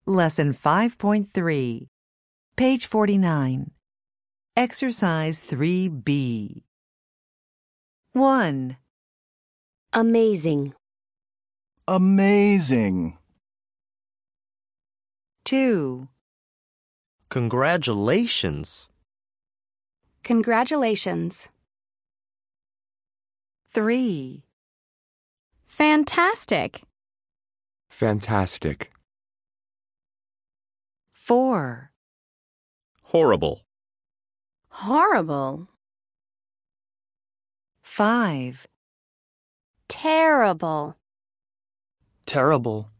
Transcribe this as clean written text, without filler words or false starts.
Lesson 5.3, page 49. Exercise 3B. 1. Amazing. Amazing. 2. Congratulations. Congratulations. 3. Fantastic. Fantastic. 4. Horrible. Horrible. 5. Terrible. Terrible.